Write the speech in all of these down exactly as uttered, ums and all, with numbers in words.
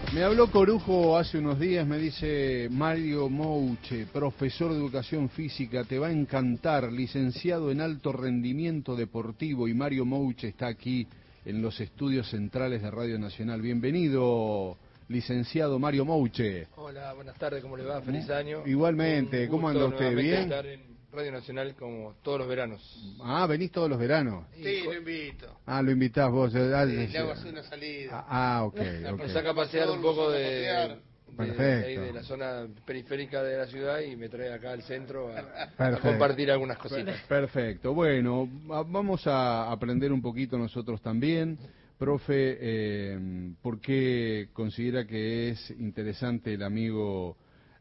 Me habló Corujo hace unos días, me dice Mario Mouche, profesor de educación física, te va a encantar, licenciado en alto rendimiento deportivo, y Mario Mouche está aquí en los estudios centrales de Radio Nacional. Bienvenido, licenciado Mario Mouche. Hola, buenas tardes, ¿cómo le va? Feliz año. Igualmente, ¿cómo anda usted? ¿Bien? Estar en Radio Nacional como todos los veranos. Ah, ¿venís todos los veranos? Sí, lo invito. Ah, lo invitás vos. Sí, Ah, le hago así una salida. Ah, ok, ok. Me saca a pasear un poco de, de, Perfecto. de, ahí de la zona periférica de la ciudad y me trae acá al centro a, a Perfecto. compartir algunas cositas. Perfecto. Bueno, vamos a aprender un poquito nosotros también. Profe, eh, ¿por qué considera que es interesante el amigo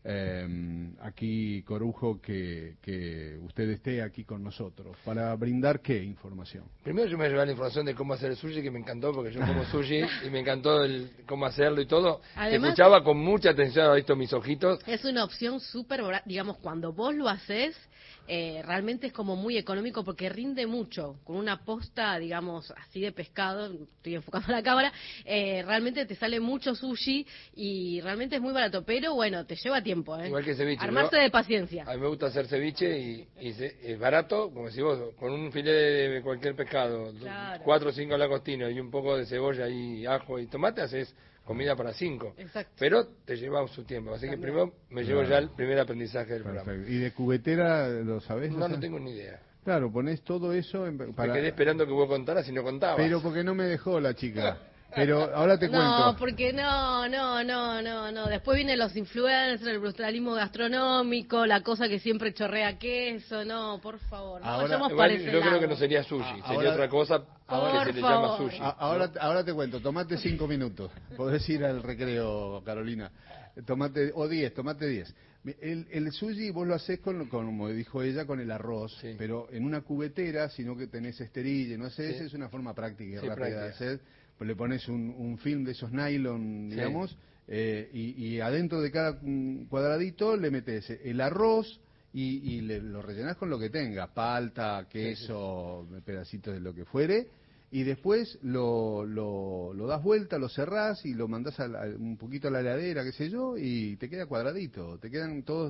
eh, aquí, Corujo, que, que usted esté aquí con nosotros? ¿Para brindar qué información? Primero yo me voy a llevar la información de cómo hacer el sushi, que me encantó, porque yo como sushi y me encantó el cómo hacerlo y todo. Además, te escuchaba con mucha atención, ha visto mis ojitos. Es una opción súper, digamos, cuando vos lo haces, eh, realmente es como muy económico porque rinde mucho. Con una posta, digamos, así de pescado, estoy enfocando la cámara, eh, realmente te sale mucho sushi y realmente es muy barato, pero bueno, te lleva tiempo, ¿eh? Igual que ceviche. Armarse ¿no? de paciencia. A mí me gusta hacer ceviche y, y se, es barato, como si vos, con un filete de cualquier pescado, claro. cuatro o cinco langostinos y un poco de cebolla y ajo y tomate, haces comida para cinco. Exacto. Pero te lleva su tiempo, así También. que primero me llevo claro. ya el primer aprendizaje del Perfecto. programa. ¿Y de cubetera lo sabés? No, no tengo ni idea. Claro, ponés todo eso en, para... Me quedé esperando que vos contaras y no contabas. Pero porque no me dejó la chica. Pero ahora te no, cuento. No, porque no, no, no, no, no. Después vienen los influencers, el brutalismo gastronómico, la cosa que siempre chorrea queso. No, por favor, no ahora, vayamos igual, para ese Yo lado. creo que no sería sushi, ahora, sería otra cosa por que se le favor. llama sushi. A, ahora, ¿no? ahora te cuento, tomate cinco minutos. Podés ir al recreo, Carolina. Tomate, o diez, tomate diez. El, el sushi vos lo hacés con, con, como dijo ella, con el arroz, sí. pero en una cubetera, sino que tenés esterilla, no sé, sí. esa es una forma práctica y sí, rápida práctica. de hacer. Pues le pones un, un film de esos nylon, digamos, sí. eh, y, y adentro de cada cuadradito le metes el arroz y, y le, lo rellenás con lo que tengas, palta, queso, sí, sí. pedacitos de lo que fuere, y después lo, lo, lo das vuelta, lo cerrás y lo mandás a la, un poquito a la heladera, qué sé yo, y te queda cuadradito, te quedan todos,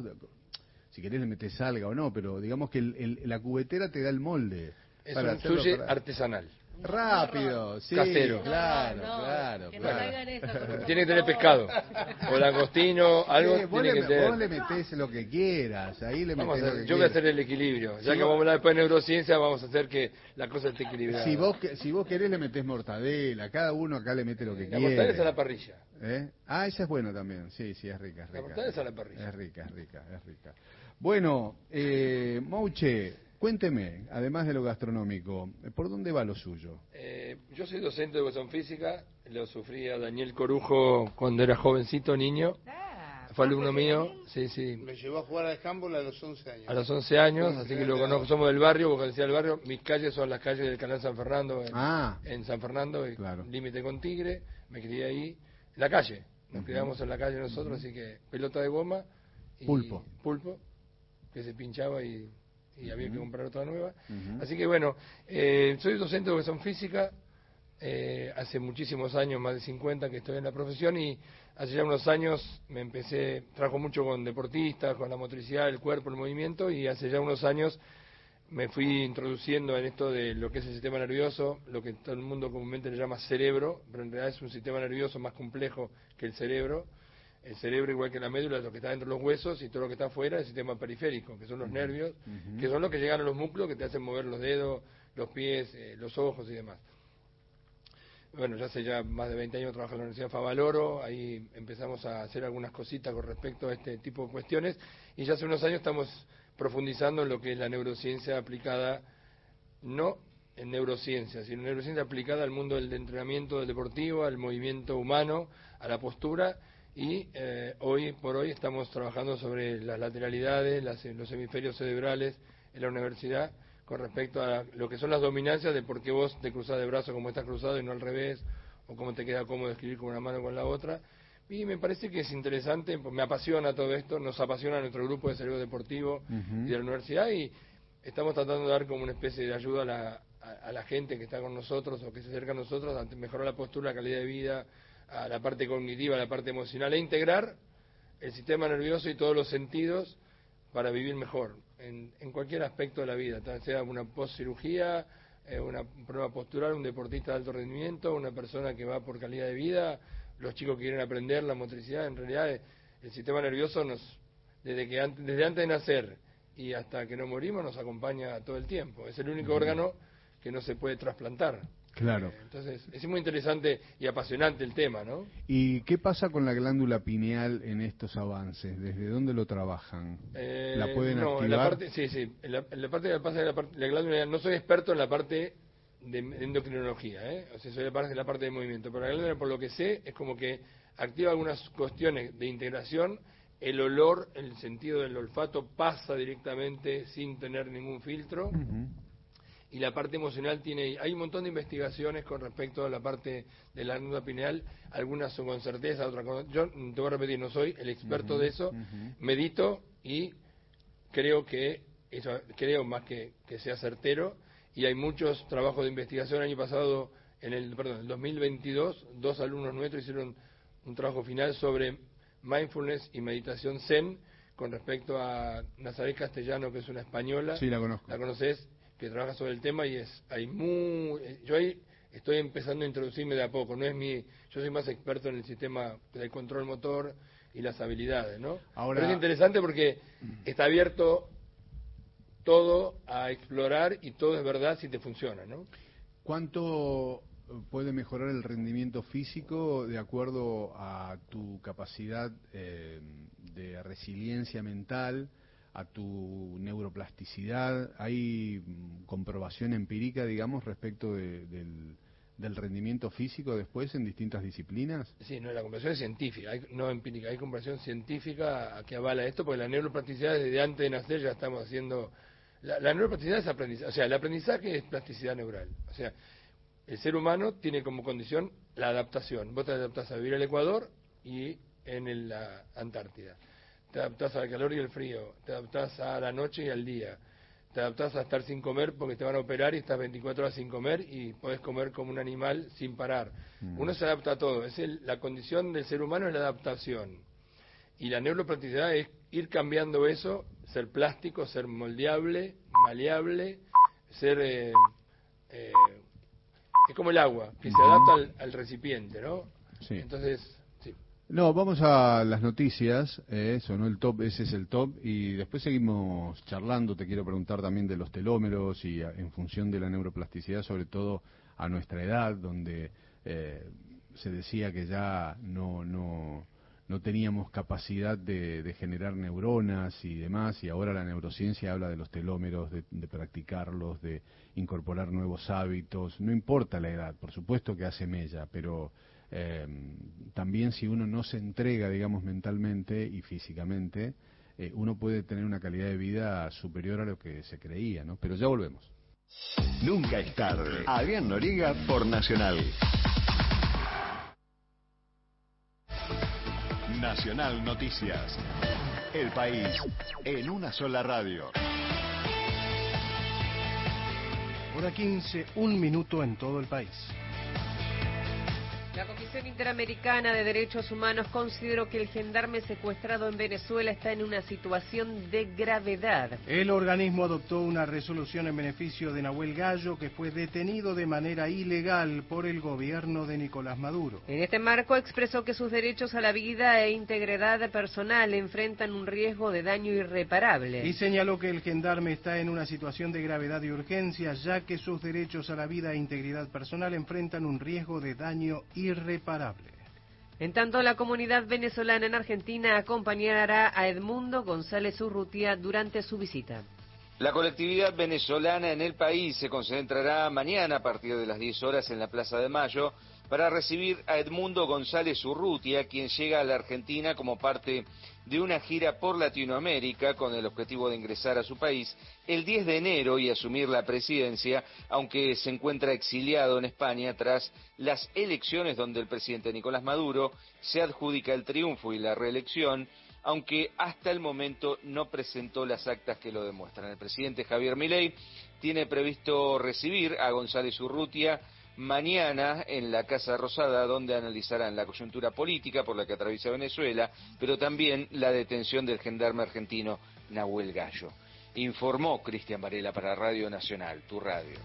si querés le metes alga o no, pero digamos que el, el, la cubetera te da el molde. Es para un sushi para... artesanal. Rápido, sí, casero. Claro, no, no, claro, que claro. No eso, tiene que tener pescado, o langostino, algo sí, vos tiene le, que tener. Vos le metés lo que quieras, ahí le metés a, lo que Yo quieras. voy a hacer el equilibrio, ya sí, que vamos a hablar después de neurociencia, vamos a hacer que la cosa esté equilibrada. Si vos, si vos querés le metés mortadela, cada uno acá le mete lo que la quiere. La mortadela es a la parrilla. ¿Eh? Ah, esa es buena también, sí, sí, es rica, es rica. La mortadela es a la parrilla. Es rica, es rica, es rica. Bueno, eh, Mouche, cuénteme, además de lo gastronómico, ¿por dónde va lo suyo? Eh, yo soy docente de educación física, lo sufrí a Daniel Corujo cuando era jovencito, niño. Ah, Fue alumno mío, sí, sí. Me llevó a jugar al handball a los once años. A los once años, así que lo conozco, somos del barrio, porque decía del barrio, mis calles son las calles del Canal San Fernando, en, ah, en San Fernando, claro. límite con Tigre, me crié ahí, en la calle, nos uh-huh. criamos en la calle nosotros, uh-huh. así que pelota de goma y pulpo, pulpo que se pinchaba y... y había uh-huh. que comprar otra nueva. Uh-huh. Ascy que bueno, eh, soy docente de educación física, eh, hace muchísimos años, más de cincuenta que estoy en la profesión, y hace ya unos años me empecé, trabajo mucho con deportistas, con la motricidad, el cuerpo, el movimiento, y hace ya unos años me fui introduciendo en esto de lo que es el sistema nervioso, lo que todo el mundo comúnmente le llama cerebro, pero en realidad es un sistema nervioso más complejo que el cerebro. El cerebro, igual que la médula, es lo que está dentro de los huesos, y todo lo que está afuera es el sistema periférico, que son los uh-huh. nervios, uh-huh. que son los que llegan a los músculos, que te hacen mover los dedos, los pies, eh, los ojos y demás. Bueno, ya hace ya más de veinte años trabajo en la Universidad Favaloro, ahí empezamos a hacer algunas cositas con respecto a este tipo de cuestiones, y ya hace unos años estamos profundizando en lo que es la neurociencia aplicada, no en neurociencia, sino neurociencia aplicada al mundo del entrenamiento del deportivo, al movimiento humano, a la postura. Y eh, hoy por hoy estamos trabajando sobre las lateralidades, las, los hemisferios cerebrales en la universidad con respecto a lo que son las dominancias de por qué vos te cruzás de brazos como estás cruzado y no al revés, o cómo te queda cómodo escribir con una mano o con la otra. Y me parece que es interesante, me apasiona todo esto, nos apasiona nuestro grupo de cerebro deportivo uh-huh. y de la universidad, y estamos tratando de dar como una especie de ayuda a la, a, a la gente que está con nosotros o que se acerca a nosotros a mejorar la postura, la calidad de vida, a la parte cognitiva, a la parte emocional, e integrar el sistema nervioso y todos los sentidos para vivir mejor en, en cualquier aspecto de la vida, tal sea una postcirugía, eh, una prueba postural, un deportista de alto rendimiento, una persona que va por calidad de vida, los chicos que quieren aprender la motricidad. En realidad eh, el sistema nervioso nos, desde que antes, desde antes de nacer y hasta que no morimos, nos acompaña todo el tiempo. Es el único órgano que no se puede trasplantar. Claro. Eh, entonces, es muy interesante y apasionante el tema, ¿no? ¿Y qué pasa con la glándula pineal en estos avances? ¿Desde dónde lo trabajan? Eh, ¿La pueden no, activar? En la parte, sí, sí. En la, en la parte de la, pasa de la, parte, la glándula, no soy experto en la parte de, de endocrinología, ¿eh? O sea, soy la parte, la parte de movimiento. Pero la glándula, por lo que sé, es como que activa algunas cuestiones de integración. El olor, el sentido del olfato pasa directamente sin tener ningún filtro. Uh-huh. Y la parte emocional tiene, hay un montón de investigaciones con respecto a la parte de la glándula pineal, algunas son con certeza, otras con... Yo te voy a repetir, no soy el experto uh-huh, de eso, uh-huh. Medito y creo que, eso creo más que, que sea certero, y hay muchos trabajos de investigación. El año pasado, en el, perdón, el dos mil veintidós, dos alumnos nuestros hicieron un trabajo final sobre mindfulness y meditación zen con respecto a Nazaret Castellano, que es una española. Sí, la conozco. ¿La conoces? Que trabaja sobre el tema, y es hay muy yo ahí estoy empezando a introducirme de a poco, no es mi yo soy más experto en el sistema del control motor y las habilidades, ¿no? Ahora... Pero es interesante porque está abierto todo a explorar y todo es verdad si te funciona, ¿no? ¿Cuánto puede mejorar el rendimiento físico de acuerdo a tu capacidad eh, de resiliencia mental, a tu neuroplasticidad? ¿Hay comprobación empírica, digamos, respecto de, del, del rendimiento físico después en distintas disciplinas? Sí, no, la comprobación es científica, hay, no empírica, hay comprobación científica que avala esto, porque la neuroplasticidad desde antes de nacer ya estamos haciendo... La, la neuroplasticidad es aprendizaje, o sea, el aprendizaje es plasticidad neural, o sea, el ser humano tiene como condición la adaptación. Vos te adaptás a vivir en el Ecuador y en el, la Antártida. Te adaptás al calor y el frío, te adaptás a la noche y al día, te adaptás a estar sin comer porque te van a operar y estás veinticuatro horas sin comer y podés comer como un animal sin parar. Mm. Uno se adapta a todo, es el, la condición del ser humano es la adaptación. Y la neuroplasticidad es ir cambiando eso, ser plástico, ser moldeable, maleable, ser... Eh, eh, es como el agua, que se adapta al, al recipiente, ¿no? Sí. Entonces... No, vamos a las noticias, eh, sonó el top, ese es el top, y después seguimos charlando. Te quiero preguntar también de los telómeros y a, en función de la neuroplasticidad, sobre todo a nuestra edad, donde eh, se decía que ya no no no teníamos capacidad de, de generar neuronas y demás, y ahora la neurociencia habla de los telómeros, de, de practicarlos, de incorporar nuevos hábitos. No importa la edad, por supuesto que hace mella, pero... Eh, también si uno no se entrega, digamos, mentalmente y físicamente, eh, uno puede tener una calidad de vida superior a lo que se creía, ¿no? Pero ya volvemos. Nunca es tarde. Adrián Noriega por Nacional. Nacional Noticias. El país en una sola radio. Hora quince, un minuto en todo el país. La Comisión Interamericana de Derechos Humanos consideró que el gendarme secuestrado en Venezuela está en una situación de gravedad. El organismo adoptó una resolución en beneficio de Nahuel Gallo, que fue detenido de manera ilegal por el gobierno de Nicolás Maduro. En este marco expresó que sus derechos a la vida e integridad personal enfrentan un riesgo de daño irreparable. Y señaló que el gendarme está en una situación de gravedad y urgencia, ya que sus derechos a la vida e integridad personal enfrentan un riesgo de daño irreparable. irreparable. En tanto, la comunidad venezolana en Argentina acompañará a Edmundo González Urrutia durante su visita. La colectividad venezolana en el país se concentrará mañana a partir de las diez horas en la Plaza de Mayo para recibir a Edmundo González Urrutia, quien llega a la Argentina como parte de una gira por Latinoamérica con el objetivo de ingresar a su país el diez de enero y asumir la presidencia, aunque se encuentra exiliado en España tras las elecciones donde el presidente Nicolás Maduro se adjudica el triunfo y la reelección, aunque hasta el momento no presentó las actas que lo demuestran. El presidente Javier Milei tiene previsto recibir a González Urrutia mañana en la Casa Rosada, donde analizarán la coyuntura política por la que atraviesa Venezuela, pero también la detención del gendarme argentino Nahuel Gallo. Informó Cristian Varela para Radio Nacional, tu radio.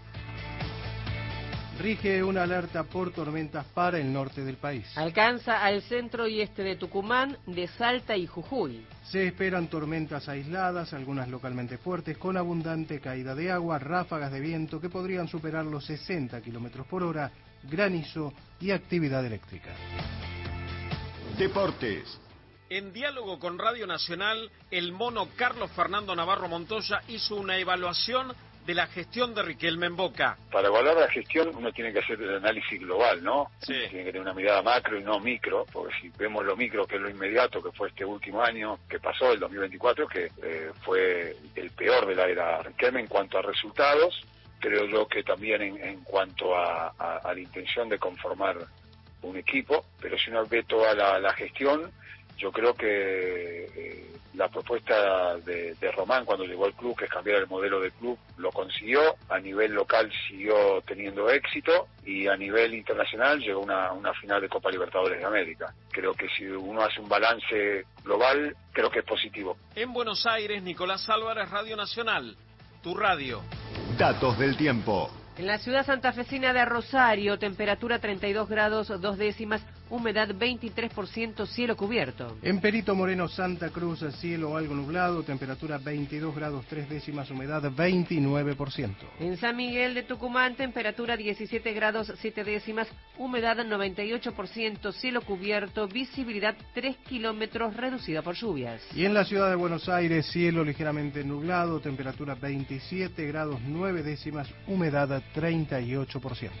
Rige una alerta por tormentas para el norte del país. Alcanza al centro y este de Tucumán, de Salta y Jujuy. Se esperan tormentas aisladas, algunas localmente fuertes, con abundante caída de agua, ráfagas de viento que podrían superar los sesenta kilómetros por hora, granizo y actividad eléctrica. Deportes. En diálogo con Radio Nacional, el mono Carlos Fernando Navarro Montoya hizo una evaluación de la gestión de Riquelme en Boca. Para evaluar la gestión uno tiene que hacer el análisis global, ¿no? Sí. Tiene que tener una mirada macro y no micro, porque si vemos lo micro, que es lo inmediato, que fue este último año que pasó, el dos mil veinticuatro, que eh, fue el peor de la era Riquelme en cuanto a resultados, creo yo que también en, en cuanto a, a, a la intención de conformar un equipo, pero si uno ve toda la, la gestión, yo creo que eh, la propuesta de, de Román cuando llegó al club, que es cambiar el modelo del club, lo consiguió. A nivel local siguió teniendo éxito y a nivel internacional llegó a una, una final de Copa Libertadores de América. Creo que si uno hace un balance global, creo que es positivo. En Buenos Aires, Nicolás Álvarez, Radio Nacional, tu radio. Datos del tiempo. En la ciudad santafesina de Rosario, temperatura treinta y dos grados dos décimas, humedad veintitrés por ciento, cielo cubierto. En Perito Moreno, Santa Cruz, cielo algo nublado, temperatura veintidós grados tres décimas, humedad veintinueve por ciento. En San Miguel de Tucumán, temperatura diecisiete grados siete décimas, humedad noventa y ocho por ciento, cielo cubierto, visibilidad tres kilómetros, reducida por lluvias. Y en la ciudad de Buenos Aires, cielo ligeramente nublado, temperatura veintisiete grados nueve décimas, humedad treinta y ocho por ciento.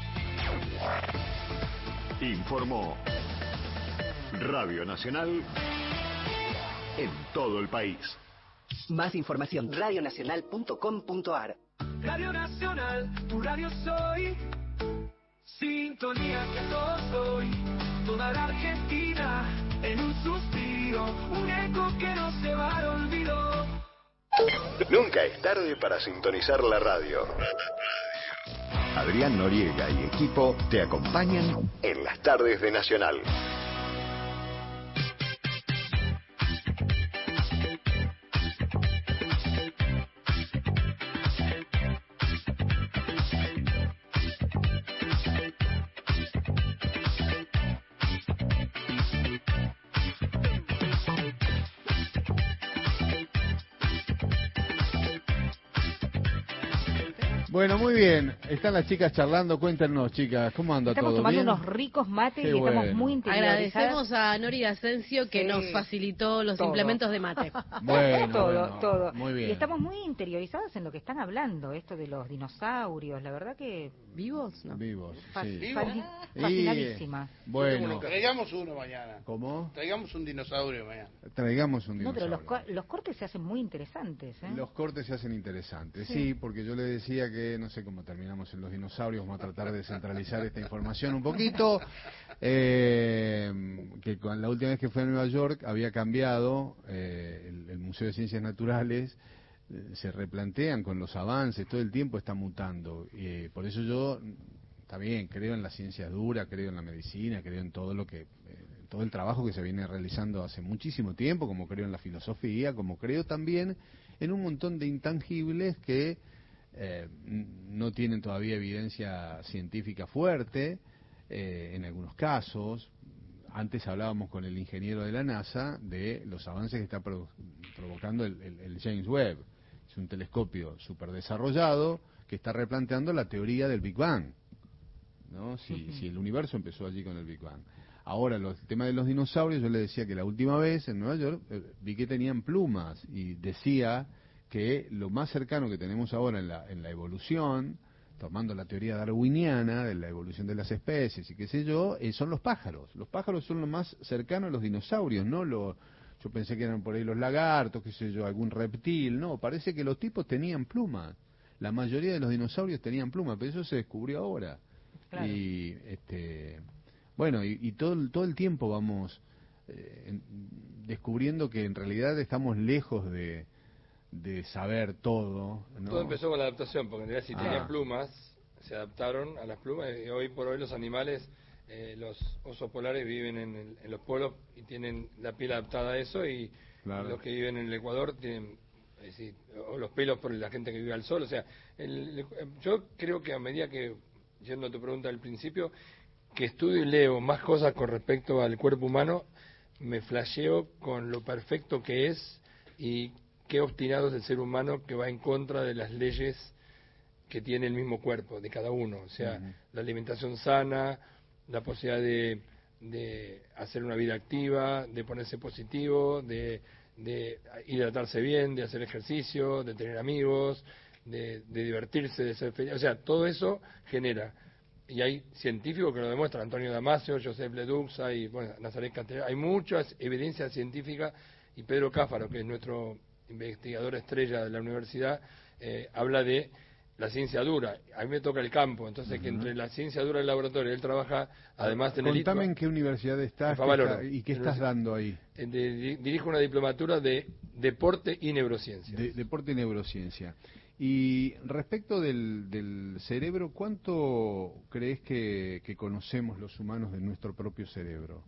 Informó Radio Nacional en todo el país. Más información, radio nacional punto com punto a r. Radio Nacional, tu radio soy. Sintonía que todo soy. Toda la Argentina en un suspiro. Un eco que no se va al olvido. Nunca es tarde para sintonizar la radio. Adrián Noriega y equipo te acompañan en las tardes de Nacional. Bueno, muy bien. Están las chicas charlando. Cuéntanos, chicas, ¿cómo anda estamos todo? Estamos tomando ¿Bien? unos ricos mates Qué y estamos bueno. muy interiorizados. Agradecemos a Nori Asensio que Sí. nos facilitó los Todo. implementos de mate. Bueno, todo, bueno, todo. muy bien. Y estamos muy interiorizados en lo que están hablando, esto de los dinosaurios, la verdad que... ¿Vivos? No. Vivos, Fa- sí. fa- Y- fascinadísima. Bueno, Traigamos uno mañana. ¿cómo? Traigamos un dinosaurio mañana. Traigamos un No, pero dinosaurio. los, co- los cortes se hacen muy interesantes, ¿eh? Los cortes se hacen interesantes, sí. Sí. porque yo le decía que no sé cómo terminamos en los dinosaurios, vamos a tratar de centralizar esta información un poquito, eh, que con la última vez que fui a Nueva York había cambiado eh, el, el Museo de Ciencias Naturales, eh, se replantean con los avances, todo el tiempo está mutando, eh, por eso yo, está bien, creo en la ciencia dura, creo en la medicina, creo en todo lo que... Eh, todo el trabajo que se viene realizando hace muchísimo tiempo, como creo en la filosofía, como creo también en un montón de intangibles que eh, no tienen todavía evidencia científica fuerte, eh, en algunos casos. Antes hablábamos con el ingeniero de la NASA de los avances que está provo- provocando el, el, el James Webb. Es un telescopio súper desarrollado que está replanteando la teoría del Big Bang, ¿no? Si, uh-huh. si el universo empezó allí con el Big Bang. Ahora, los, el tema de los dinosaurios, yo le decía que la última vez en Nueva York eh, vi que tenían plumas y decía que lo más cercano que tenemos ahora en la, en la evolución, tomando la teoría darwiniana de la evolución de las especies y qué sé yo, eh, son los pájaros. Los pájaros son lo más cercano a los dinosaurios, no lo, yo pensé que eran por ahí los lagartos, qué sé yo, algún reptil, no, parece que los tipos tenían plumas. La mayoría de los dinosaurios tenían plumas, pero eso se descubrió ahora. Claro. Y este... Bueno, y, y todo, todo el tiempo vamos eh, en, descubriendo que en realidad estamos lejos de, de saber todo, ¿no? Todo empezó con la adaptación, porque en realidad si ah. tenían plumas, se adaptaron a las plumas y hoy por hoy los animales, eh, los osos polares viven en, el, en los polos y tienen la piel adaptada a eso y claro. Los que viven en el Ecuador tienen, es decir, o los pelos por la gente que vive al sol, o sea, el, el, yo creo que a medida que, yendo a tu pregunta al principio, que estudio y leo más cosas con respecto al cuerpo humano, me flasheo con lo perfecto que es y qué obstinado es el ser humano que va en contra de las leyes que tiene el mismo cuerpo de cada uno, o sea, uh-huh. La alimentación sana, la posibilidad de, de hacer una vida activa, de ponerse positivo, de, de hidratarse bien, de hacer ejercicio, de tener amigos, de, de divertirse, de ser feliz, o sea, todo eso genera, y hay científicos que lo demuestran, Antonio Damasio, Joseph Ledoux, hay, bueno, Nazaret Cantero, hay muchas evidencias científicas, y Pedro Cáfaro, que es nuestro investigador estrella de la universidad, eh, habla de la ciencia dura. A mí me toca el campo, entonces uh-huh. que entre la ciencia dura y el laboratorio, él trabaja, además en el I T B A. Contame en qué universidad estás y qué estás dando ahí. De, de, dirijo una diplomatura de deporte y neurociencia. De, deporte y neurociencia. Y respecto del, del cerebro, ¿cuánto crees que, que conocemos los humanos de nuestro propio cerebro?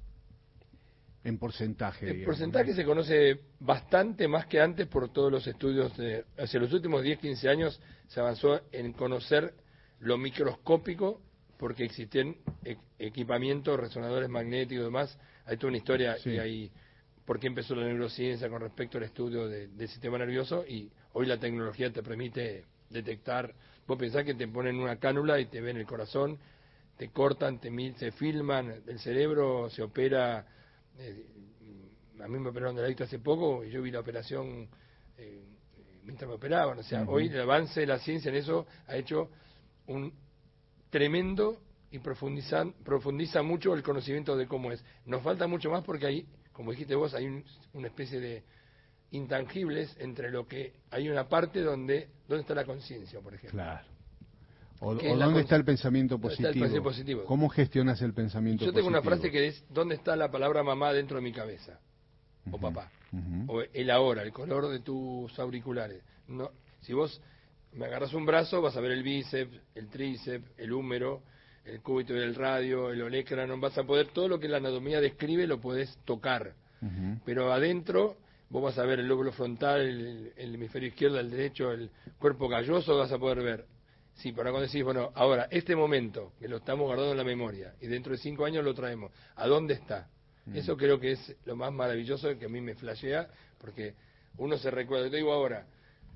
En porcentaje. En digamos, porcentaje ¿no? Se conoce bastante más que antes por todos los estudios. De, hacia los últimos diez, quince años se avanzó en conocer lo microscópico porque existen e- equipamientos, resonadores magnéticos y demás. Hay toda una historia sí. y hay por qué empezó la neurociencia con respecto al estudio de, del sistema nervioso y hoy la tecnología te permite detectar. Vos pensás que te ponen una cánula y te ven el corazón, te cortan, te se filman, el cerebro se opera. Eh, a mí me operaron de la vista hace poco y yo vi la operación eh, mientras me operaban, o sea, uh-huh. Hoy el avance de la ciencia en eso ha hecho un tremendo y profundiza, profundiza mucho el conocimiento de cómo es. Nos falta mucho más porque hay, como dijiste vos, hay un, una especie de intangibles entre lo que hay una parte donde, ¿dónde está la conciencia, por ejemplo? Claro. O, o dónde está el pensamiento positivo. Está el pensamiento positivo. ¿Cómo gestionas el pensamiento positivo? Yo tengo positivo? una frase que es, ¿dónde está la palabra mamá dentro de mi cabeza? O uh-huh, papá. Uh-huh. O el ahora, el color de tus auriculares. No, si vos me agarras un brazo, vas a ver el bíceps, el tríceps, el húmero, el cúbito del radio, el olecrano, vas a poder, todo lo que la anatomía describe lo podés tocar. Uh-huh. Pero adentro vos vas a ver el lóbulo frontal, el, el hemisferio izquierdo, el derecho, el cuerpo calloso, vas a poder ver. Sí, para cuando decís, bueno, ahora, este momento, que lo estamos guardando en la memoria, y dentro de cinco años lo traemos, ¿a dónde está? Mm. Eso creo que es lo más maravilloso que a mí me flashea, porque uno se recuerda, te digo ahora,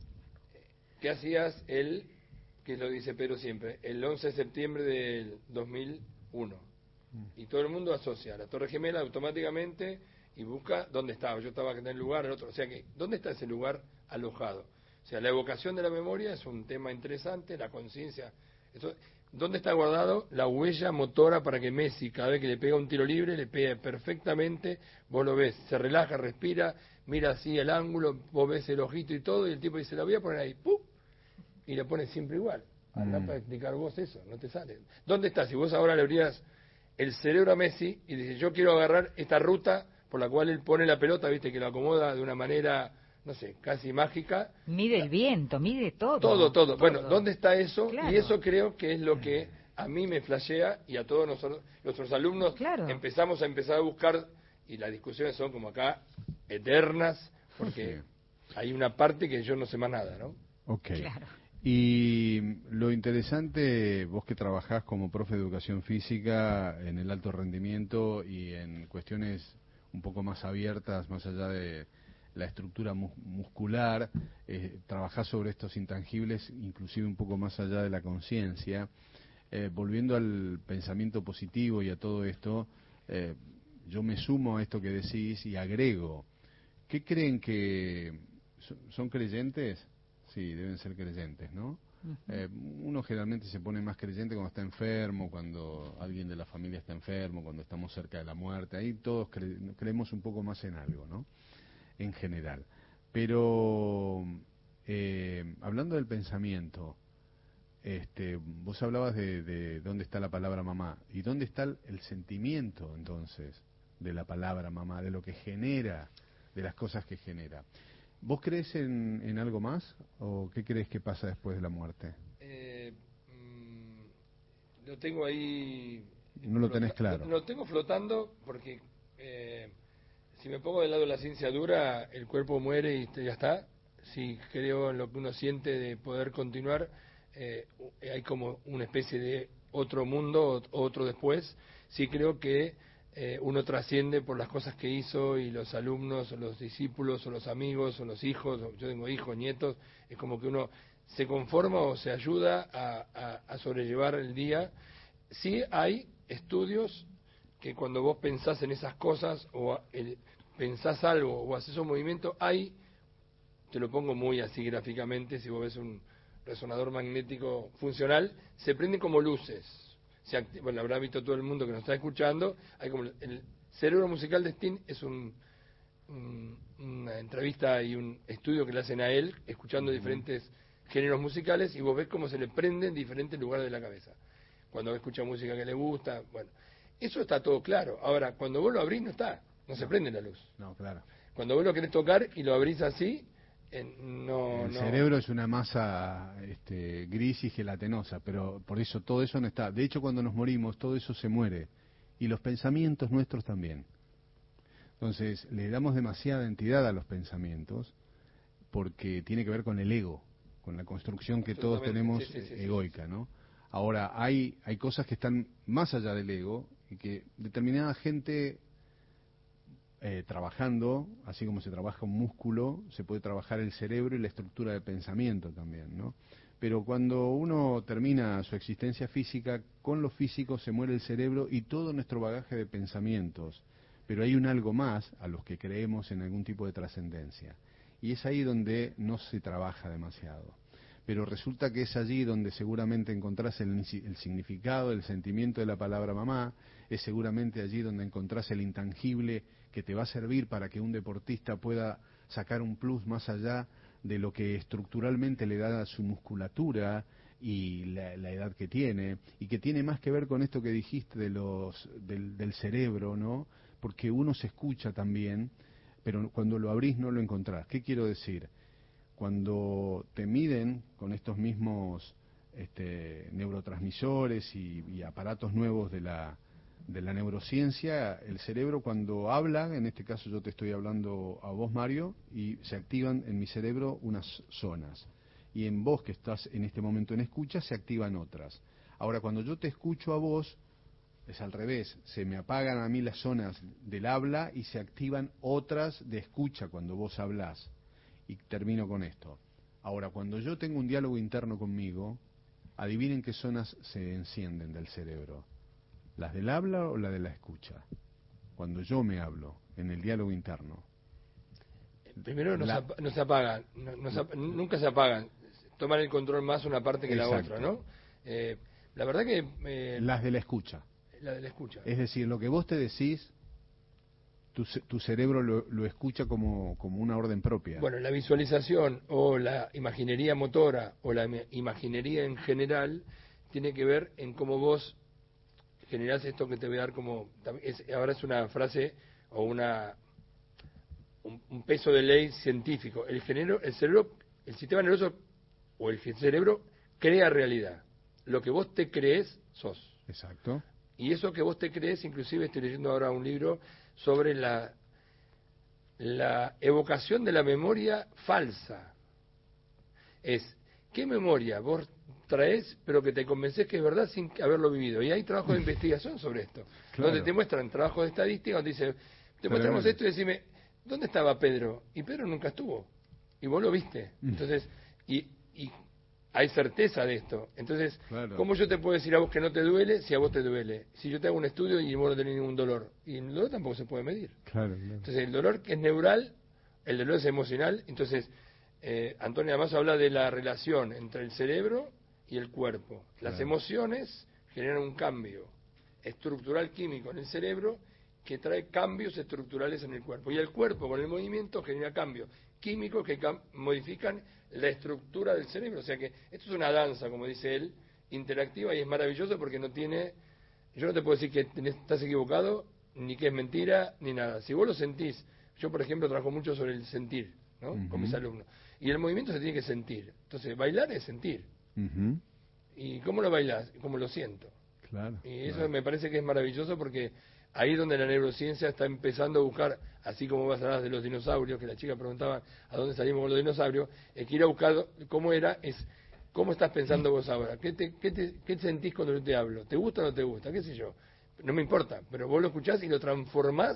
¿qué hacías el, que lo dice Pedro siempre, el once de septiembre del dos mil uno? Mm. Y todo el mundo asocia a la Torre Gemela automáticamente y busca dónde estaba. Yo estaba en el lugar, el otro, o sea que, ¿dónde está ese lugar alojado? O sea, la evocación de la memoria es un tema interesante, la conciencia. ¿Dónde está guardado la huella motora para que Messi, cada vez que le pega un tiro libre, le pegue perfectamente? Vos lo ves, se relaja, respira, mira así el ángulo, vos ves el ojito y todo, y el tipo dice, la voy a poner ahí, ¡pum! Y la pones siempre igual. Andá mm. para explicar vos eso, no te sale. ¿Dónde está? Si vos ahora le abrías el cerebro a Messi y dices, yo quiero agarrar esta ruta por la cual él pone la pelota, viste, que la acomoda de una manera, no sé, casi mágica. Mide el viento, mide todo. Todo, todo. todo. Bueno, ¿dónde está eso? Claro. Y eso creo que es lo que a mí me flashea y a todos nosotros, nuestros alumnos claro. empezamos a empezar a buscar, y las discusiones son como acá, eternas, porque sí. hay una parte que yo no sé más nada, ¿no? Ok. Claro. Y lo interesante, vos que trabajás como profe de educación física en el alto rendimiento y en cuestiones un poco más abiertas, más allá de la estructura mu- muscular, eh, trabajás sobre estos intangibles, inclusive un poco más allá de la conciencia. Eh, volviendo al pensamiento positivo y a todo esto, eh, yo me sumo a esto que decís y agrego, ¿qué creen que son, son creyentes? Sí, deben ser creyentes, ¿no? Uh-huh. Eh, uno generalmente se pone más creyente cuando está enfermo, cuando alguien de la familia está enfermo, cuando estamos cerca de la muerte. Ahí todos cre- creemos un poco más en algo, ¿no? En general. Pero eh, hablando del pensamiento, este, vos hablabas de, de dónde está la palabra mamá. ¿Y dónde está el, el sentimiento, entonces, de la palabra mamá, de lo que genera, de las cosas que genera? ¿Vos crees en, en algo más o qué crees que pasa después de la muerte? Eh, mmm, lo tengo ahí... No lo tenés claro. Lo, lo tengo flotando porque eh, si me pongo del lado de la ciencia dura, el cuerpo muere y ya está. Si creo en lo que uno siente de poder continuar, eh, hay como una especie de otro mundo, otro después. Sí creo que eh, uno trasciende por las cosas que hizo y los alumnos, o los discípulos, o los amigos, o los hijos. Yo tengo hijos, nietos. Es como que uno se conforma o se ayuda a, a, a sobrellevar el día. Sí hay estudios que cuando vos pensás en esas cosas o el, pensás algo o haces un movimiento, hay, te lo pongo muy así gráficamente, si vos ves un resonador magnético funcional, se prenden como luces. Se activa, bueno, habrá visto todo el mundo que nos está escuchando, hay como el cerebro musical de Sting es un, un, una entrevista y un estudio que le hacen a él, escuchando uh-huh. diferentes géneros musicales, y vos ves cómo se le prende en diferentes lugares de la cabeza. Cuando escucha música que le gusta, bueno, eso está todo claro. Ahora, cuando vos lo abrís no está, no, no se prende la luz. No, claro. Cuando vos lo querés tocar y lo abrís así, eh, no... El no... cerebro es una masa este, gris y gelatinosa, pero por eso todo eso no está. De hecho, cuando nos morimos, todo eso se muere. Y los pensamientos nuestros también. Entonces, le damos demasiada entidad a los pensamientos porque tiene que ver con el ego, con la construcción que todos tenemos sí, sí, sí, egoica, ¿no? Ahora, hay, hay cosas que están más allá del ego y que determinada gente eh, trabajando, así como se trabaja un músculo, se puede trabajar el cerebro y la estructura de pensamiento también, ¿no? Pero cuando uno termina su existencia física, con lo físico se muere el cerebro y todo nuestro bagaje de pensamientos. Pero hay un algo más a los que creemos en algún tipo de trascendencia. Y es ahí donde no se trabaja demasiado. Pero resulta que es allí donde seguramente encontrás el, el significado, el sentimiento de la palabra mamá, es seguramente allí donde encontrás el intangible que te va a servir para que un deportista pueda sacar un plus más allá de lo que estructuralmente le da a su musculatura y la, la edad que tiene, y que tiene más que ver con esto que dijiste de los del, del cerebro, ¿no? Porque uno se escucha también, pero cuando lo abrís no lo encontrás. ¿Qué quiero decir? Cuando te miden con estos mismos este, neurotransmisores y, y aparatos nuevos de la, de la neurociencia, el cerebro cuando habla, en este caso yo te estoy hablando a vos, Mario, y se activan en mi cerebro unas zonas. Y en vos que estás en este momento en escucha, se activan otras. Ahora, cuando yo te escucho a vos, es al revés, se me apagan a mí las zonas del habla y se activan otras de escucha cuando vos hablás. Y termino con esto. Ahora, cuando yo tengo un diálogo interno conmigo, adivinen qué zonas se encienden del cerebro. ¿Las del habla o la de la escucha? Cuando yo me hablo, en el diálogo interno. Primero no, la... se, no se apagan, no, no se, nunca se apagan. Toman el control más una parte que Exacto. la otra, ¿no? Eh, la verdad que... Eh, las de la escucha. La de la escucha. Es decir, lo que vos te decís... Tu, tu cerebro lo, lo escucha como, como una orden propia. Bueno, la visualización o la imaginería motora o la imaginería en general tiene que ver en cómo vos generás esto que te voy a dar como... Es, ahora es una frase o una un, un peso de ley científico. El, genero, el cerebro, el sistema nervioso o el cerebro crea realidad. Lo que vos te crees, sos. Exacto. Y eso que vos te crees, inclusive estoy leyendo ahora un libro sobre la, la evocación de la memoria falsa. Es, ¿qué memoria vos traes, pero que te convences que es verdad sin haberlo vivido? Y hay trabajos de investigación sobre esto, claro. Donde te muestran trabajos de estadística, donde dicen, te mostramos esto y decime, ¿dónde estaba Pedro? Y Pedro nunca estuvo, y vos lo viste. Entonces, y, y hay certeza de esto. Entonces, claro. ¿Cómo yo te puedo decir a vos que no te duele si a vos te duele? Si yo te hago un estudio y vos no tenés ningún dolor. Y el dolor tampoco se puede medir. Claro, claro. Entonces, el dolor que es neural, el dolor es emocional. Entonces, eh, Antonio además habla de la relación entre el cerebro y el cuerpo. Las claro. emociones generan un cambio estructural químico en el cerebro que trae cambios estructurales en el cuerpo. Y el cuerpo con el movimiento genera cambios químicos que cam- modifican la estructura del cerebro. O sea que esto es una danza, como dice él, interactiva, y es maravilloso porque no tiene... Yo no te puedo decir que tenés, estás equivocado, ni que es mentira, ni nada. Si vos lo sentís... Yo, por ejemplo, trabajo mucho sobre el sentir, ¿no? Uh-huh. Con mis alumnos. Y el movimiento se tiene que sentir. Entonces, bailar es sentir. Uh-huh. ¿Y cómo lo bailás? ¿Cómo lo siento? Claro. Y eso claro. me parece que es maravilloso porque ahí es donde la neurociencia está empezando a buscar, así como vas a hablar de los dinosaurios, que la chica preguntaba a dónde salimos con los dinosaurios, es que ir a buscar cómo era, es cómo estás pensando vos ahora, qué te, qué te, qué sentís cuando yo te hablo, ¿te gusta o no te gusta? ¿Qué sé yo? No me importa, pero vos lo escuchás y lo transformás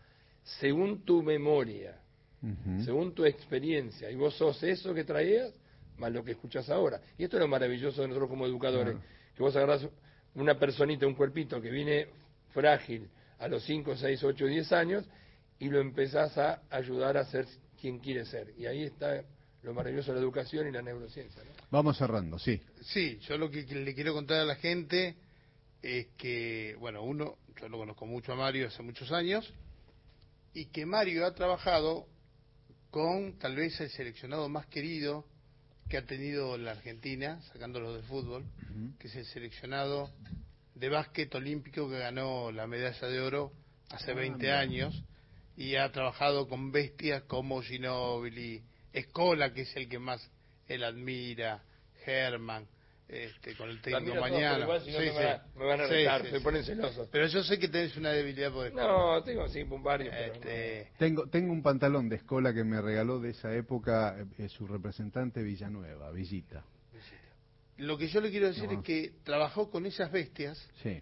según tu memoria, uh-huh. según tu experiencia, y vos sos eso que traías, más lo que escuchás ahora. Y esto es lo maravilloso de nosotros como educadores, uh-huh. que vos agarrás una personita, un cuerpito que viene frágil a los cinco, seis, ocho, diez años y lo empezás a ayudar a ser quien quiere ser. Y ahí está lo maravilloso de la educación y la neurociencia, ¿no? Vamos cerrando, sí. Sí, yo lo que le quiero contar a la gente es que, bueno, uno, yo lo conozco mucho a Mario hace muchos años, y que Mario ha trabajado con tal vez el seleccionado más querido que ha tenido la Argentina, sacándolo del fútbol, uh-huh. que es el seleccionado de básquet olímpico que ganó la medalla de oro hace ah, veinte mira. años, y ha trabajado con bestias como Ginóbili, Escola, que es el que más él admira, Herman, este, con el técnico mañana. Igual, si no sí, me, sí. Va, me van a retar, sí, se sí, ponen sí. celosos. Pero yo sé que tenés una debilidad por Escola. No, tengo sí, varios. Este... No. Tengo, tengo un pantalón de Escola que me regaló de esa época eh, su representante Villanueva, Villita. Lo que yo le quiero decir no. es que trabajó con esas bestias sí.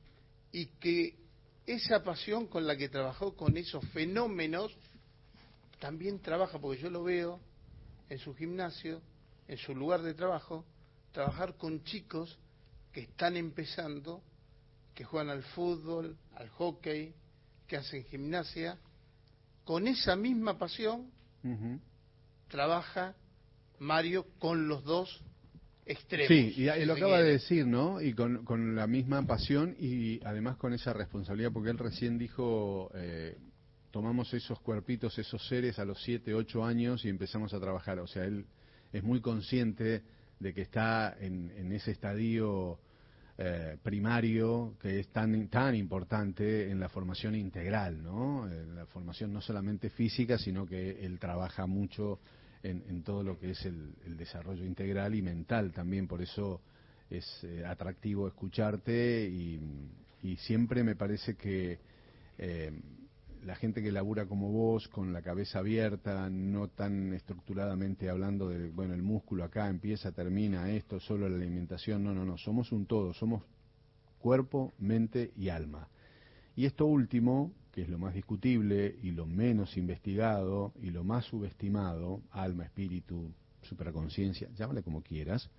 y que esa pasión con la que trabajó con esos fenómenos también trabaja, porque yo lo veo en su gimnasio, en su lugar de trabajo, trabajar con chicos que están empezando, que juegan al fútbol, al hockey, que hacen gimnasia, con esa misma pasión uh-huh. trabaja Mario con los dos extremos. Sí, y, y lo acaba quiere. de decir, ¿no? Y con, con la misma pasión y además con esa responsabilidad, porque él recién dijo, eh, tomamos esos cuerpitos, esos seres a los siete, ocho años y empezamos a trabajar. O sea, él es muy consciente de que está en, en ese estadio eh, primario que es tan tan importante en la formación integral, ¿no? En la formación no solamente física, sino que él trabaja mucho en, en todo lo que es el, el desarrollo integral y mental también. Por eso es eh, atractivo escucharte y, y siempre me parece que eh, la gente que labura como vos, con la cabeza abierta, no tan estructuradamente hablando de, bueno, el músculo acá empieza, termina esto, solo la alimentación, no, no, no, somos un todo, somos cuerpo, mente y alma. Y esto último, que es lo más discutible y lo menos investigado y lo más subestimado, alma, espíritu, supraconciencia, llámale como quieras,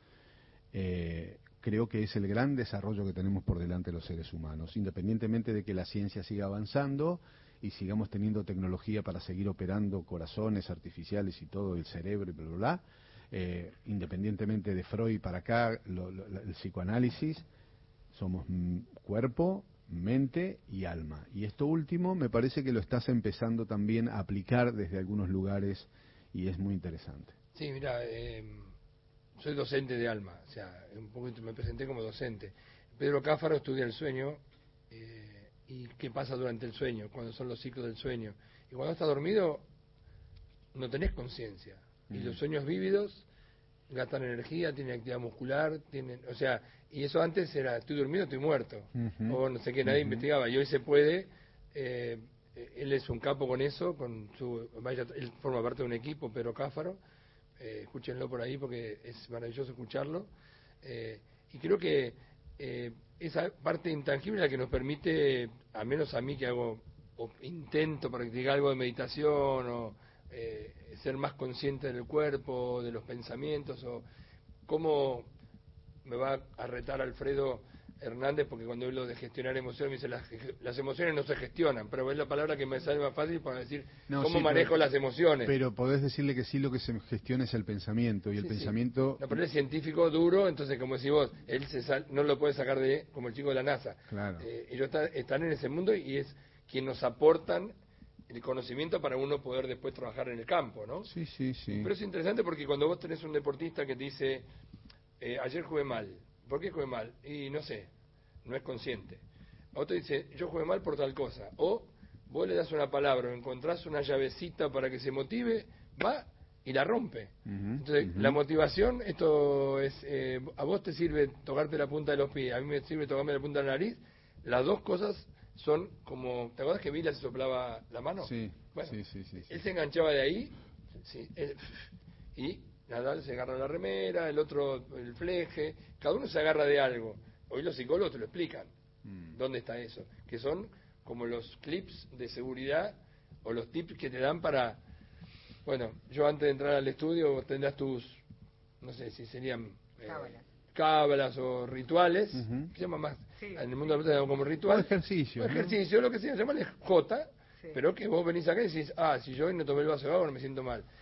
eh, creo que es el gran desarrollo que tenemos por delante los seres humanos, independientemente de que la ciencia siga avanzando y sigamos teniendo tecnología para seguir operando corazones artificiales y todo, el cerebro y bla, bla, bla. Eh, independientemente de Freud para acá, lo, lo, el psicoanálisis, somos cuerpo, mente y alma. Y esto último me parece que lo estás empezando también a aplicar desde algunos lugares y es muy interesante. Sí, mira, eh, soy docente de alma, o sea, un poquito me presenté como docente. Pedro Cáfaro estudia el sueño, eh, y qué pasa durante el sueño, cuando son los ciclos del sueño. Y cuando estás dormido, no tenés conciencia. Mm. Y los sueños vívidos gastan energía, tienen actividad muscular, tienen, o sea, y eso antes era, estoy dormido, estoy muerto. Uh-huh. O no sé qué, nadie uh-huh. investigaba. Y hoy se puede, eh, él es un capo con eso, con su, vaya, él forma parte de un equipo, Pedro Cáfaro, eh, escúchenlo por ahí porque es maravilloso escucharlo. Eh, y creo que eh, esa parte intangible la que nos permite, al menos a mí que hago o intento practicar algo de meditación o eh, ser más consciente del cuerpo, de los pensamientos, o cómo me va a retar Alfredo Hernández, porque cuando hablo de gestionar emociones me dice las, las emociones no se gestionan, pero es la palabra que me sale más fácil para decir no, cómo sí, manejo pero, las emociones. Pero podés decirle que sí, lo que se gestiona es el pensamiento, y el sí, pensamiento... Sí. No, pero él es científico duro, entonces como decís vos, él se sal, no lo puede sacar de, como el chico de la NASA. Claro. Eh, ellos está, están en ese mundo y es quien nos aportan el conocimiento para uno poder después trabajar en el campo, ¿no? Sí, sí, sí. Pero es interesante porque cuando vos tenés un deportista que te dice, eh, ayer jugué mal, ¿por qué jugué mal? Y no sé, no es consciente. Otro dice, yo jugué mal por tal cosa. O vos le das una palabra o encontrás una llavecita para que se motive, va y y la rompe. Uh-huh, Entonces, uh-huh. la motivación, esto es, eh, a vos te sirve tocarte la punta de los pies, a mí me sirve tocarme la punta de la nariz, las dos cosas son como, ¿te acuerdas que Vila se soplaba la mano? Sí, bueno, sí, sí, sí, sí. él se enganchaba de ahí, sí, él, y Nadal se agarra la remera, el otro el fleje, cada uno se agarra de algo. Hoy los psicólogos te lo explican, mm. dónde está eso, que son como los clips de seguridad o los tips que te dan para... Bueno, yo antes de entrar al estudio tendrás tus, no sé si serían eh, cábalas. cábalas o rituales, uh-huh. que se llama más, sí, en el mundo de la plata como ritual. O ejercicio. O ejercicio, ¿no? Lo que sea, llaman J, sí. Pero que vos venís acá y decís, ah, si yo hoy no tomé el vaso de agua no me siento mal.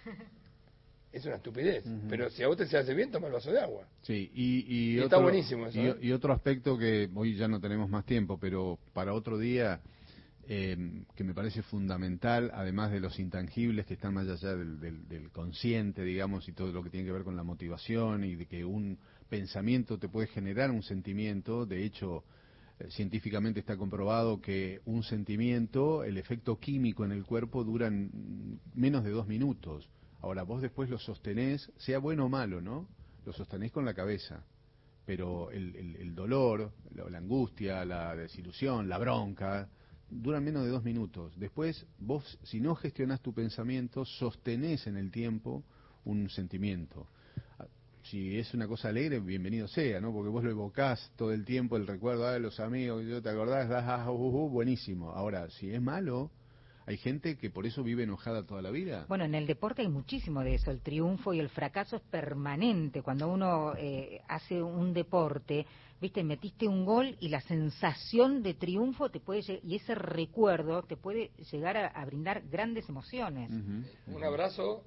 Es una estupidez, uh-huh. Pero si a vos te se hace bien, toma el vaso de agua. Sí, y, y, y otro, está buenísimo eso. Y, ¿eh? y otro aspecto que hoy ya no tenemos más tiempo, pero para otro día... Eh, que me parece fundamental, además de los intangibles que están más allá del, del, del consciente, digamos, y todo lo que tiene que ver con la motivación y de que un pensamiento te puede generar un sentimiento. De hecho, eh, científicamente está comprobado que un sentimiento, el efecto químico en el cuerpo dura menos de dos minutos. Ahora, vos después lo sostenés, sea bueno o malo, ¿no? Lo sostenés con la cabeza. Pero el, el, el dolor, la, la angustia, la desilusión, la bronca... duran menos de dos minutos. Después, vos, si no gestionás tu pensamiento, sostenés en el tiempo un sentimiento. Si es una cosa alegre, bienvenido sea, ¿no? Porque vos lo evocás todo el tiempo, el recuerdo de ah, los amigos, ¿te acordás? Ah, uh, uh, buenísimo. Ahora, si es malo, hay gente que por eso vive enojada toda la vida. Bueno, en el deporte hay muchísimo de eso. El triunfo y el fracaso es permanente. Cuando uno eh, hace un deporte, viste, metiste un gol y la sensación de triunfo te puede y ese recuerdo te puede llegar a, a brindar grandes emociones. Uh-huh. Un abrazo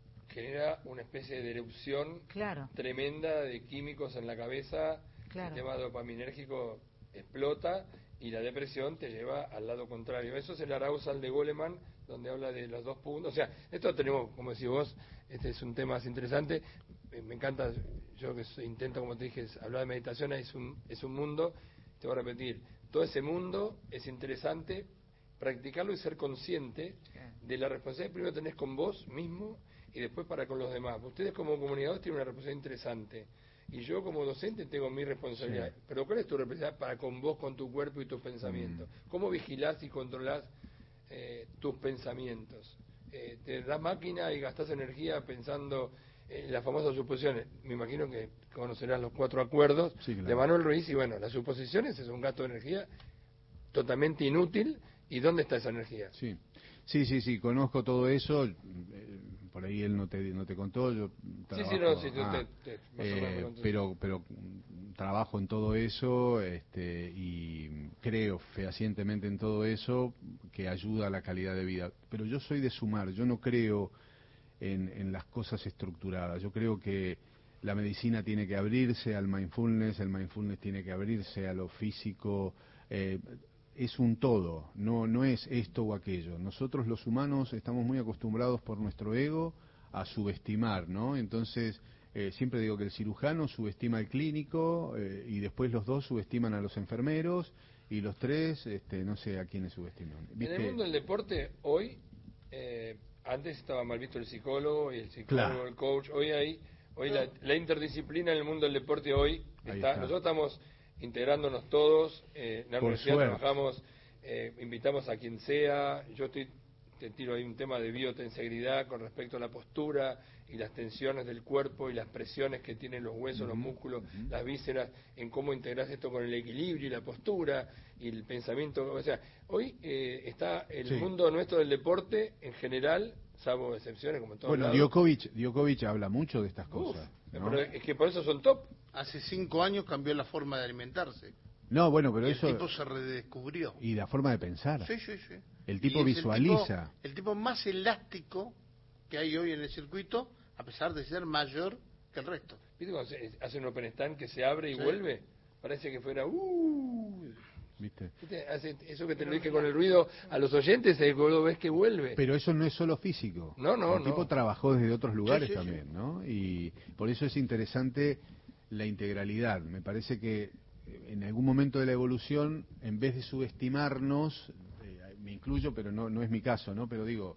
genera una especie de erupción claro. tremenda de químicos en la cabeza. Claro. El tema dopaminérgico explota y la depresión te lleva al lado contrario. Eso es el arousal de Goleman, donde habla de los dos puntos. O sea, esto tenemos, como decís vos, este es un tema más interesante. Me encanta, yo que intento, como te dije, hablar de meditación, es un, es un mundo, te voy a repetir, todo ese mundo es interesante, practicarlo y ser consciente de la responsabilidad que primero tenés con vos mismo y después para con los demás. Ustedes como comunicadores tienen una responsabilidad interesante. Y yo como docente tengo mi responsabilidad. Sí. Pero ¿cuál es tu responsabilidad para con vos, con tu cuerpo y tus pensamientos? Mm. ¿Cómo vigilás y controlás eh, tus pensamientos? Eh, te das máquina y gastás energía pensando en las famosas suposiciones. Me imagino que conocerás los cuatro acuerdos sí, claro. de Manuel Ruiz. Y bueno, las suposiciones es un gasto de energía totalmente inútil. ¿Y dónde está esa energía? Sí, sí, sí, sí conozco todo eso. Eh, por ahí él no te no te contó, yo trabajo, sí, sí, no, sí, ah, te, te, eh, pero pero trabajo en todo eso, este, y creo fehacientemente en todo eso que ayuda a la calidad de vida. Pero yo soy de sumar, yo no creo en, en las cosas estructuradas. Yo creo que la medicina tiene que abrirse al mindfulness, el mindfulness tiene que abrirse a lo físico. Eh, es un todo, no no es esto o aquello. Nosotros los humanos estamos muy acostumbrados por nuestro ego a subestimar, ¿no? Entonces, eh, siempre digo que el cirujano subestima al clínico eh, y después los dos subestiman a los enfermeros y los tres, este, no sé a quiénes subestiman. ¿Viste? En el mundo del deporte, hoy, eh, antes estaba mal visto el psicólogo y el psicólogo, claro. el coach, hoy hay, hoy la, la interdisciplina en el mundo del deporte hoy está, está. Nosotros estamos integrándonos todos, eh, en la Por universidad suerte. trabajamos, eh, invitamos a quien sea, yo estoy, te tiro ahí un tema de biotensegridad con respecto a la postura y las tensiones del cuerpo y las presiones que tienen los huesos, uh-huh. los músculos, uh-huh. las vísceras, en cómo integras esto con el equilibrio y la postura y el pensamiento. O sea, hoy eh, está el sí. mundo nuestro del deporte en general, salvo excepciones como en todos Bueno, lados. Djokovic, Djokovic habla mucho de estas cosas. Uf, ¿no? Pero es que por eso son top. Hace cinco años cambió la forma de alimentarse. No, bueno, pero y eso... el tipo se redescubrió. Y la forma de pensar. Sí, sí, sí. El tipo visualiza. El tipo, el tipo más elástico que hay hoy en el circuito, a pesar de ser mayor que el resto. ¿Viste cuando se hace un open stand que se abre y sí. vuelve? Parece que fuera... Uh, ¿Viste? ¿Viste? Hace eso que te lo dije con el ruido a los oyentes, el lo ves que vuelve. Pero eso no es solo físico. No, no, el no. tipo trabajó desde otros lugares sí, sí, también, sí. ¿no? Y por eso es interesante la integralidad. Me parece que en algún momento de la evolución, en vez de subestimarnos, eh, me incluyo, pero no no es mi caso, ¿no? Pero digo,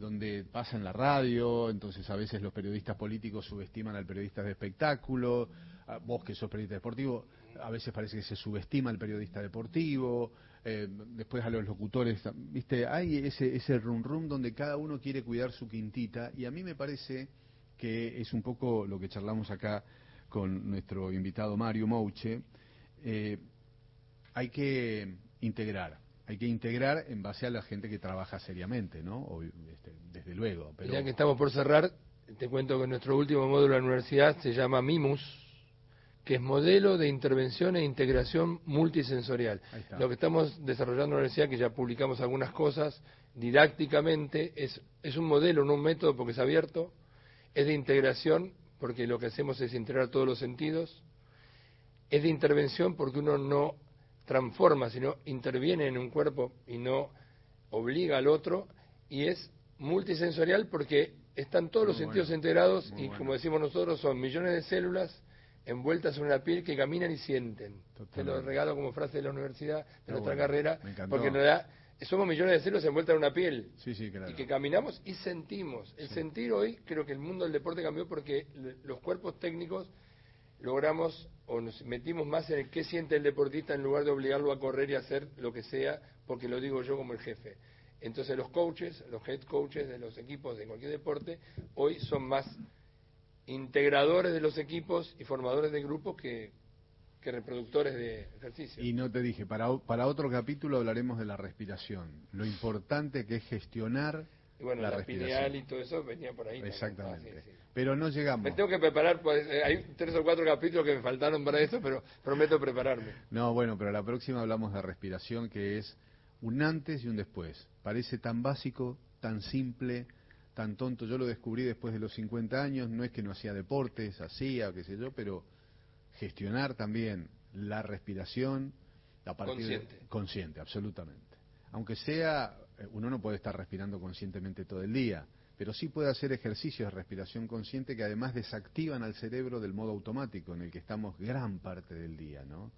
donde pasa en la radio, entonces a veces los periodistas políticos subestiman al periodista de espectáculo, a vos que sos periodista deportivo, a veces parece que se subestima al periodista deportivo, eh, después a los locutores, viste, hay ese, ese rum rum donde cada uno quiere cuidar su quintita, y a mí me parece que es un poco lo que charlamos acá con nuestro invitado Mario Mouche. eh, hay que integrar, hay que integrar en base a la gente que trabaja seriamente, ¿no? O, este, desde luego. Pero... Ya que estamos por cerrar, te cuento que nuestro último módulo de la universidad se llama MIMUS, que es Modelo de Intervención e Integración Multisensorial. Lo que estamos desarrollando en la universidad, que ya publicamos algunas cosas, didácticamente, es, es un modelo, no un método, porque es abierto, es de integración, porque lo que hacemos es integrar todos los sentidos, es de intervención porque uno no transforma, sino interviene en un cuerpo y no obliga al otro, y es multisensorial porque están todos los Muy sentidos bueno, integrados muy y, bueno. como decimos nosotros, son millones de células envueltas en una piel que caminan y sienten. Totalmente. Te lo regalo como frase de la universidad, de Está nuestra bueno, carrera, me encantó. porque en realidad somos millones de células envueltas en una piel. Sí, sí, claro. Y que caminamos y sentimos. El Sí. sentir hoy, creo que el mundo del deporte cambió porque l- los cuerpos técnicos logramos o nos metimos más en el qué siente el deportista en lugar de obligarlo a correr y hacer lo que sea, porque lo digo yo como el jefe. Entonces los coaches, los head coaches de los equipos de cualquier deporte, hoy son más integradores de los equipos y formadores de grupos que, que reproductores de ejercicio. Y no te dije, para, o- para otro capítulo hablaremos de la respiración, lo importante que es gestionar Y bueno, la, la, respiración. pineal y todo eso venía por ahí. también. Exactamente. Ah, sí, sí. Pero no llegamos. Me tengo que preparar, pues, eh, hay tres o cuatro capítulos que me faltaron para eso, pero prometo prepararme. No, bueno, pero la próxima hablamos de respiración, que es un antes y un después. Parece tan básico, tan simple, tan tonto. Yo lo descubrí después de los cincuenta años, no es que no hacía deportes, hacía, qué sé yo, pero gestionar también la respiración a partir Consciente. de... Consciente, absolutamente. Aunque sea, eh, uno no puede estar respirando conscientemente todo el día, pero sí puede hacer ejercicios de respiración consciente que además desactivan al cerebro del modo automático en el que estamos gran parte del día, ¿no?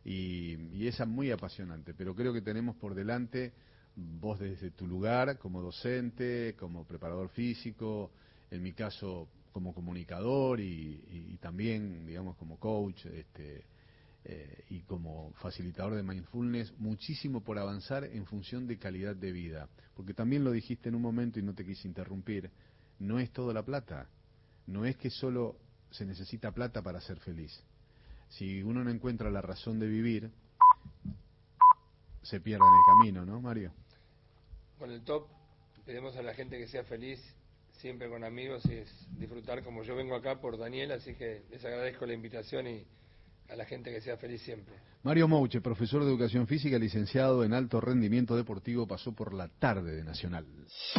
Y, y esa es muy apasionante, pero creo que tenemos por delante, vos desde tu lugar, como docente, como preparador físico, en mi caso como comunicador y, y, y también, digamos, como coach, este, eh, y como facilitador de mindfulness, muchísimo por avanzar en función de calidad de vida. Porque también lo dijiste en un momento y no te quise interrumpir, no es todo la plata, no es que solo se necesita plata para ser feliz. Si uno no encuentra la razón de vivir, se pierde en el camino, ¿no, Mario? Con el top, pedimos a la gente que sea feliz, siempre con amigos, y es disfrutar como yo vengo acá por Daniel, así que les agradezco la invitación y a la gente que sea feliz siempre. Mario Mouche, profesor de Educación Física, licenciado en Alto Rendimiento Deportivo, pasó por la tarde de Nacional.